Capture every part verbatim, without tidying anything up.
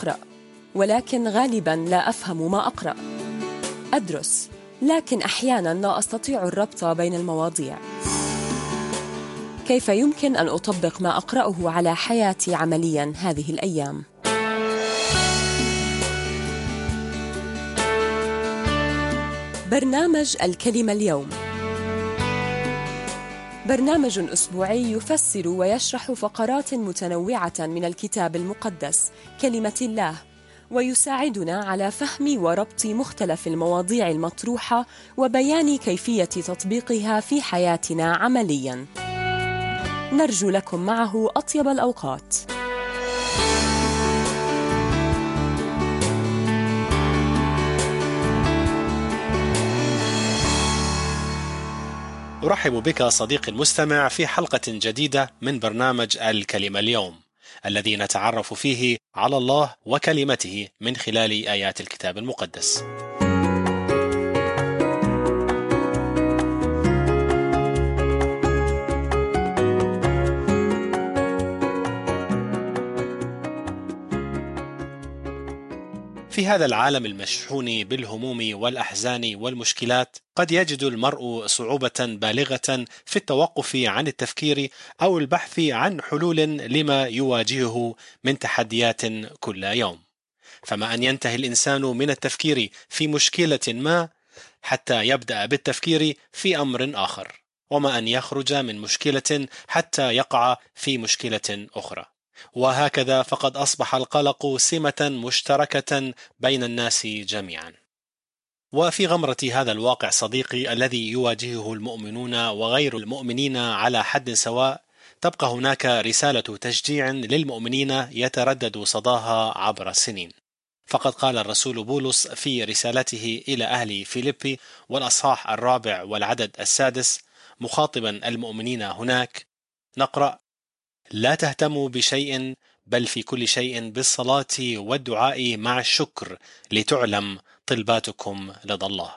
أقرأ، ولكن غالباً لا أفهم ما أقرأ. أدرس، لكن أحياناً لا أستطيع الربط بين المواضيع. كيف يمكن أن أطبق ما أقرأه على حياتي عملياً هذه الأيام؟ برنامج الكلمة اليوم برنامج أسبوعي يفسر ويشرح فقرات متنوعة من الكتاب المقدس كلمة الله، ويساعدنا على فهم وربط مختلف المواضيع المطروحة وبيان كيفية تطبيقها في حياتنا عملياً. نرجو لكم معه أطيب الأوقات. أرحب بك صديقي المستمع في حلقة جديدة من برنامج الكلمة اليوم، الذي نتعرف فيه على الله وكلمته من خلال آيات الكتاب المقدس. في هذا العالم المشحون بالهموم والأحزان والمشكلات، قد يجد المرء صعوبة بالغة في التوقف عن التفكير أو البحث عن حلول لما يواجهه من تحديات كل يوم. فما أن ينتهي الإنسان من التفكير في مشكلة ما حتى يبدأ بالتفكير في أمر آخر، وما أن يخرج من مشكلة حتى يقع في مشكلة أخرى. وهكذا فقد أصبح القلق سمة مشتركة بين الناس جميعا. وفي غمرة هذا الواقع صديقي الذي يواجهه المؤمنون وغير المؤمنين على حد سواء، تبقى هناك رسالة تشجيع للمؤمنين يتردد صداها عبر السنين. فقد قال الرسول بولس في رسالته إلى أهل فيليبي والأصحاح الرابع والعدد السادس مخاطبا المؤمنين هناك، نقرأ: لا تهتموا بشيء، بل في كل شيء بالصلاة والدعاء مع الشكر لتعلم طلباتكم لدى الله.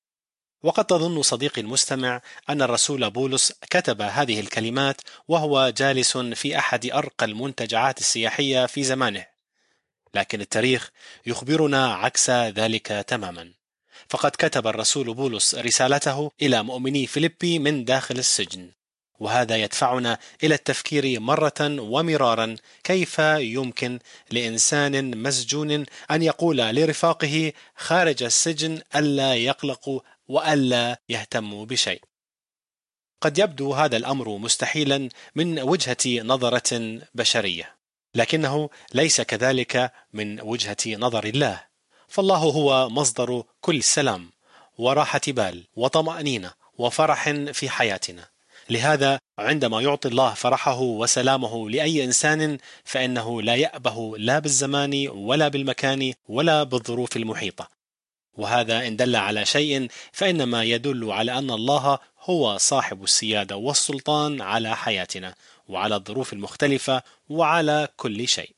وقد تظن صديقي المستمع أن الرسول بولس كتب هذه الكلمات وهو جالس في أحد أرقى المنتجعات السياحية في زمانه، لكن التاريخ يخبرنا عكس ذلك تماما. فقد كتب الرسول بولس رسالته إلى مؤمني فيليبي من داخل السجن، وهذا يدفعنا إلى التفكير مرة ومرارا كيف يمكن لإنسان مسجون أن يقول لرفاقه خارج السجن ألا يقلقوا وألا يهتموا بشيء. قد يبدو هذا الأمر مستحيلا من وجهة نظرة بشرية، لكنه ليس كذلك من وجهة نظر الله، فالله هو مصدر كل سلام وراحة بال وطمأنينة وفرح في حياتنا. لهذا عندما يعطي الله فرحه وسلامه لأي إنسان، فإنه لا يأبه لا بالزمان ولا بالمكان ولا بالظروف المحيطة. وهذا إن دل على شيء فإنما يدل على أن الله هو صاحب السيادة والسلطان على حياتنا وعلى الظروف المختلفة وعلى كل شيء.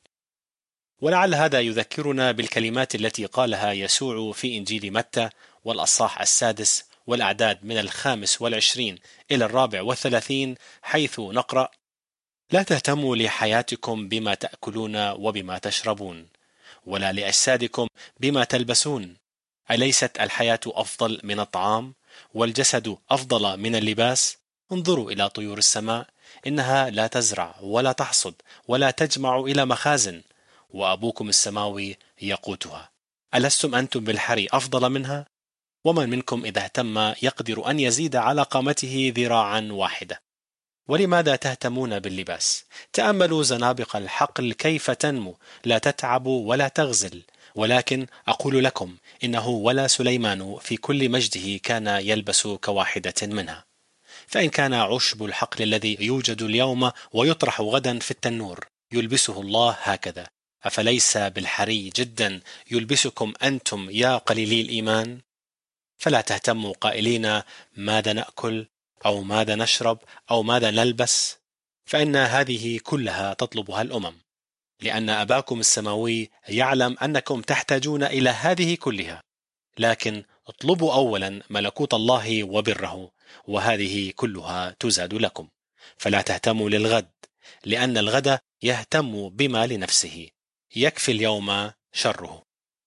ولعل هذا يذكرنا بالكلمات التي قالها يسوع في إنجيل متى والأصحاح السادس والأعداد من الخامس والعشرين إلى الرابع والثلاثين، حيث نقرأ: لا تهتموا لحياتكم بما تأكلون وبما تشربون، ولا لأجسادكم بما تلبسون. أليست الحياة أفضل من الطعام والجسد أفضل من اللباس؟ انظروا إلى طيور السماء، إنها لا تزرع ولا تحصد ولا تجمع إلى مخازن، وأبوكم السماوي يقوتها. ألستم أنتم بالحري أفضل منها؟ ومن منكم إذا اهتم يقدر أن يزيد على قامته ذراعا واحدة. ولماذا تهتمون باللباس؟ تأملوا زنابق الحقل كيف تنمو، لا تتعب ولا تغزل. ولكن أقول لكم إنه ولا سليمان في كل مجده كان يلبس كواحدة منها. فإن كان عشب الحقل الذي يوجد اليوم ويطرح غدا في التنور يلبسه الله هكذا، أفليس بالحري جدا يلبسكم أنتم يا قليلي الإيمان؟ فلا تهتموا قائلين ماذا نأكل أو ماذا نشرب أو ماذا نلبس، فإن هذه كلها تطلبها الأمم، لأن أباكم السماوي يعلم أنكم تحتاجون إلى هذه كلها. لكن اطلبوا أولا ملكوت الله وبره، وهذه كلها تزاد لكم. فلا تهتموا للغد، لأن الغد يهتم بما لنفسه. يكفي اليوم شره.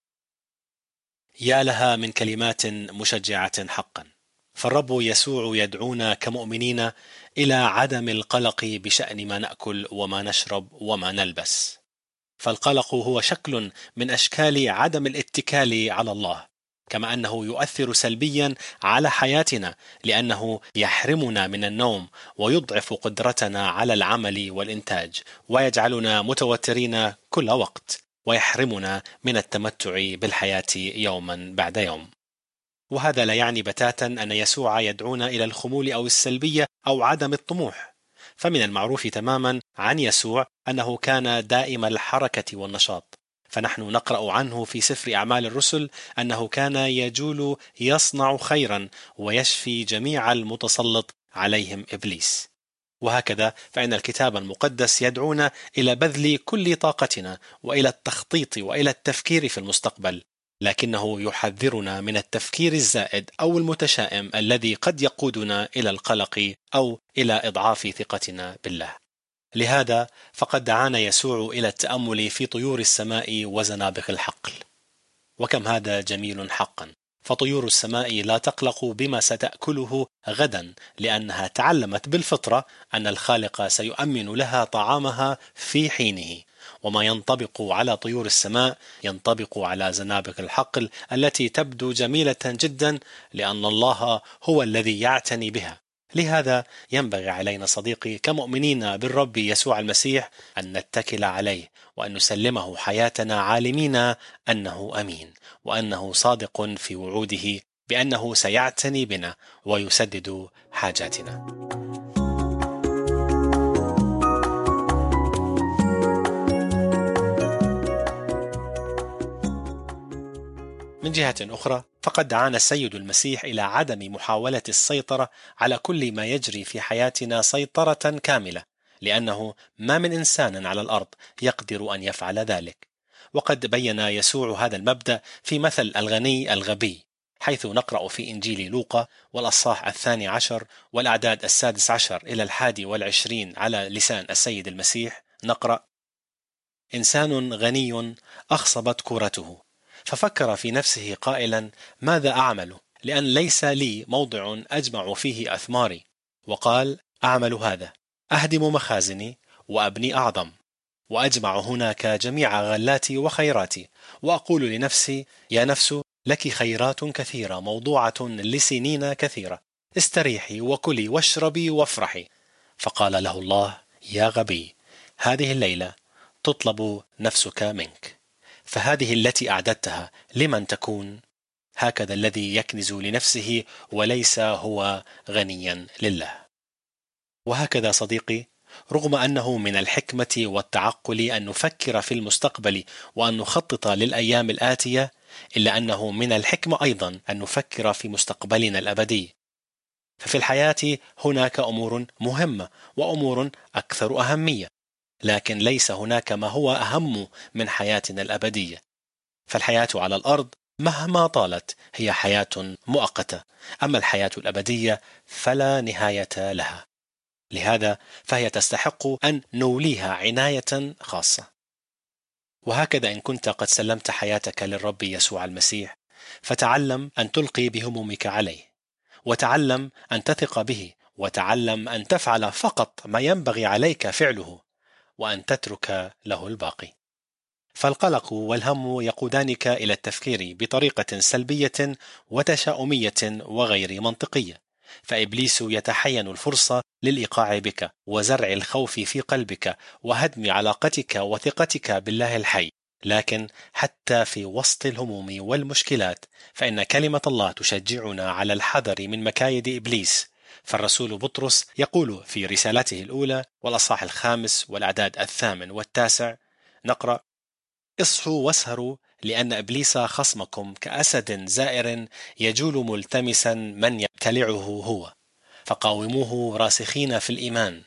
يا لها من كلمات مشجعة حقا. فالرب يسوع يدعونا كمؤمنين إلى عدم القلق بشأن ما نأكل وما نشرب وما نلبس. فالقلق هو شكل من أشكال عدم الاتكال على الله، كما أنه يؤثر سلبيا على حياتنا لأنه يحرمنا من النوم ويضعف قدرتنا على العمل والإنتاج ويجعلنا متوترين كل وقت ويحرمنا من التمتع بالحياة يوما بعد يوم. وهذا لا يعني بتاتا أن يسوع يدعونا إلى الخمول أو السلبية أو عدم الطموح، فمن المعروف تماما عن يسوع أنه كان دائم الحركة والنشاط، فنحن نقرأ عنه في سفر أعمال الرسل أنه كان يجول يصنع خيرا ويشفي جميع المتسلط عليهم إبليس. وهكذا فإن الكتاب المقدس يدعونا إلى بذل كل طاقتنا وإلى التخطيط وإلى التفكير في المستقبل، لكنه يحذرنا من التفكير الزائد أو المتشائم الذي قد يقودنا إلى القلق أو إلى إضعاف ثقتنا بالله. لهذا فقد دعانا يسوع إلى التأمل في طيور السماء وزنابق الحقل. وكم هذا جميل حقا، فطيور السماء لا تقلق بما ستأكله غدا، لأنها تعلمت بالفطرة أن الخالق سيؤمن لها طعامها في حينه. وما ينطبق على طيور السماء ينطبق على زنابق الحقل التي تبدو جميلة جدا، لأن الله هو الذي يعتني بها. لهذا ينبغي علينا صديقي كمؤمنين بالرب يسوع المسيح أن نتكل عليه وأن نسلمه حياتنا عالمين أنه أمين وأنه صادق في وعوده بأنه سيعتني بنا ويسدد حاجاتنا. من جهة أخرى فقد دعانا السيد المسيح إلى عدم محاولة السيطرة على كل ما يجري في حياتنا سيطرة كاملة، لأنه ما من إنسان على الأرض يقدر أن يفعل ذلك. وقد بين يسوع هذا المبدأ في مثل الغني الغبي، حيث نقرأ في إنجيل لوقا والأصحاح الثاني عشر والأعداد السادس عشر إلى الحادي والعشرين على لسان السيد المسيح، نقرأ: إنسان غني أخصبت كورته، ففكر في نفسه قائلا: ماذا أعمل؟ لأن ليس لي موضع أجمع فيه أثماري. وقال: أعمل هذا، أهدم مخازني وأبني أعظم، وأجمع هناك جميع غلاتي وخيراتي، وأقول لنفسي: يا نفس، لك خيرات كثيرة موضوعة لسنين كثيرة، استريحي وكلي واشربي وافرحي. فقال له الله: يا غبي، هذه الليلة تطلب نفسك منك، فهذه التي أعددتها لمن تكون؟ هكذا الذي يكنز لنفسه وليس هو غنيا لله. وهكذا صديقي، رغم أنه من الحكمة والتعقل أن نفكر في المستقبل وأن نخطط للأيام الآتية، إلا أنه من الحكمة أيضا أن نفكر في مستقبلنا الأبدي. ففي الحياة هناك أمور مهمة وأمور أكثر أهمية، لكن ليس هناك ما هو أهم من حياتنا الأبدية. فالحياة على الأرض مهما طالت هي حياة مؤقتة، أما الحياة الأبدية فلا نهاية لها. لهذا فهي تستحق أن نوليها عناية خاصة. وهكذا إن كنت قد سلمت حياتك للرب يسوع المسيح، فتعلم أن تلقي بهمومك عليه، وتعلم أن تثق به، وتعلم أن تفعل فقط ما ينبغي عليك فعله، وأن تترك له الباقي. فالقلق والهم يقودانك إلى التفكير بطريقة سلبية وتشاؤمية وغير منطقية، فإبليس يتحين الفرصة للإيقاع بك وزرع الخوف في قلبك وهدم علاقتك وثقتك بالله الحي. لكن حتى في وسط الهموم والمشكلات فإن كلمة الله تشجعنا على الحذر من مكايد إبليس. فالرسول بطرس يقول في رسالته الأولى والأصحاح الخامس والأعداد الثامن والتاسع، نقرأ: اصحوا واسهروا، لأن إبليس خصمكم كأسد زائر يجول ملتمسا من يبتلعه هو، فقاوموه راسخين في الإيمان.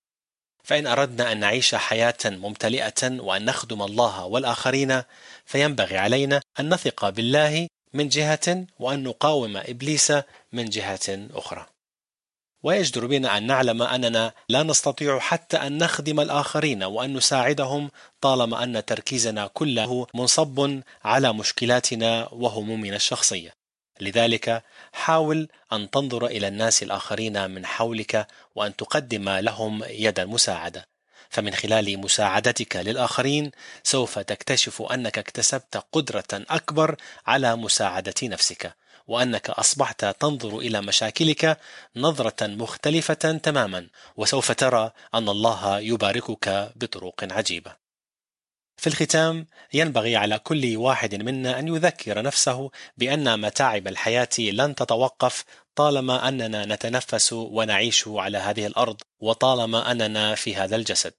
فإن أردنا أن نعيش حياة ممتلئة وأن نخدم الله والآخرين، فينبغي علينا أن نثق بالله من جهة وأن نقاوم إبليس من جهة أخرى. ويجدر بنا أن نعلم أننا لا نستطيع حتى أن نخدم الآخرين وأن نساعدهم طالما أن تركيزنا كله منصب على مشكلاتنا وهمومنا الشخصية. لذلك حاول أن تنظر إلى الناس الآخرين من حولك وأن تقدم لهم يد المساعدة، فمن خلال مساعدتك للآخرين سوف تكتشف أنك اكتسبت قدرة أكبر على مساعدة نفسك، وأنك أصبحت تنظر إلى مشاكلك نظرة مختلفة تماما، وسوف ترى أن الله يباركك بطرق عجيبة. في الختام ينبغي على كل واحد منا أن يذكر نفسه بأن متاعب الحياة لن تتوقف طالما أننا نتنفس ونعيش على هذه الأرض وطالما أننا في هذا الجسد.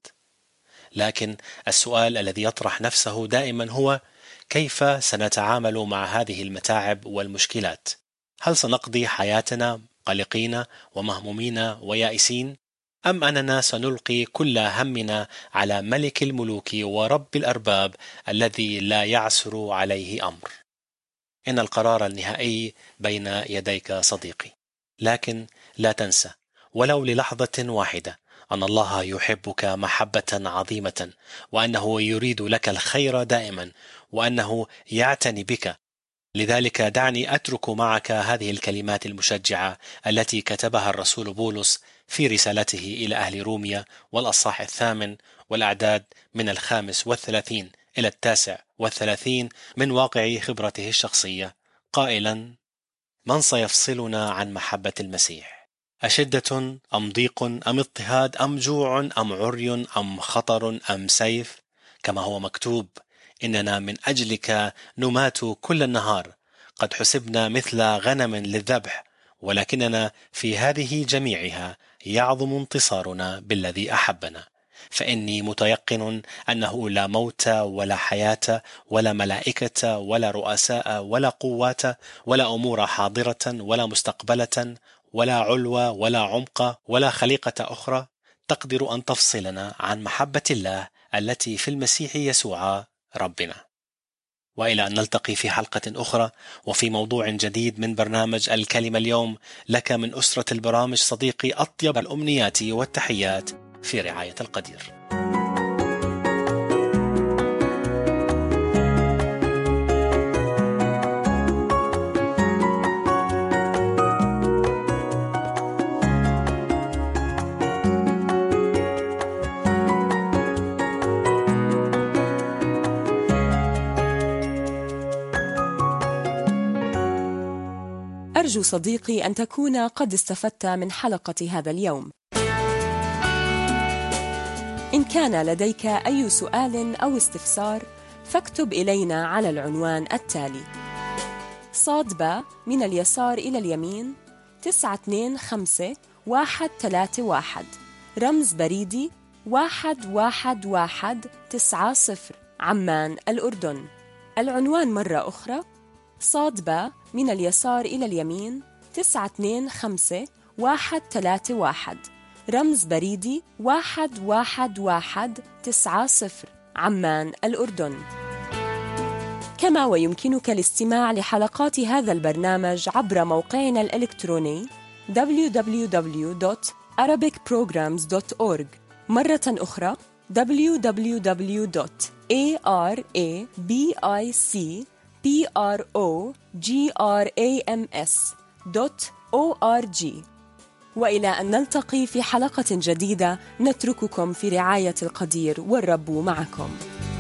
لكن السؤال الذي يطرح نفسه دائما هو: كيف سنتعامل مع هذه المتاعب والمشكلات؟ هل سنقضي حياتنا قلقين ومهمومين ويائسين؟ أم أننا سنلقي كل همنا على ملك الملوك ورب الأرباب الذي لا يعسر عليه أمر؟ إن القرار النهائي بين يديك صديقي، لكن لا تنسى ولو للحظة واحدة أن الله يحبك محبة عظيمة، وأنه يريد لك الخير دائما، وأنه يعتني بك. لذلك دعني أترك معك هذه الكلمات المشجعة التي كتبها الرسول بولس في رسالته إلى أهل روميا والأصحاح الثامن والأعداد من الخامس والثلاثين إلى التاسع والثلاثين من واقع خبرته الشخصية، قائلا: من سيفصلنا عن محبة المسيح؟ أشدة أم ضيق أم اضطهاد أم جوع أم عري أم خطر أم سيف؟ كما هو مكتوب: إننا من أجلك نمات كل النهار، قد حسبنا مثل غنم للذبح، ولكننا في هذه جميعها يعظم انتصارنا بالذي أحبنا. فإني متيقن أنه لا موت ولا حياة ولا ملائكة ولا رؤساء ولا قوات ولا أمور حاضرة ولا مستقبلة ولا علو ولا عمق ولا خليقة أخرى تقدر أن تفصلنا عن محبة الله التي في المسيح يسوع ربنا. وإلى أن نلتقي في حلقة أخرى وفي موضوع جديد من برنامج الكلمة اليوم، لك من أسرة البرامج صديقي أطيب الأمنيات والتحيات في رعاية القدير. أرجو صديقي أن تكون قد استفدت من حلقة هذا اليوم. إن كان لديك أي سؤال أو استفسار فاكتب إلينا على العنوان التالي: صاد باء من اليسار إلى اليمين تسعة اثنين خمسة واحد ثلاثة واحد، رمز بريدي واحد واحد واحد تسعة صفر، عمان الأردن. العنوان مرة أخرى: صاد باء من اليسار إلى اليمين تسعة اثنين خمسة واحد ثلاثة واحد، رمز بريدي واحد واحد واحد تسعة صفر، عمان الأردن. كما ويمكنك الاستماع لحلقات هذا البرنامج عبر موقعنا الإلكتروني دبليو دبليو دبليو دوت arabic programs دوت أورج، مرة أخرى دبليو دبليو دبليو دوت arabic programs دوت أورج. وإلى أن نلتقي في حلقة جديدة، نترككم في رعاية القدير والرب معكم.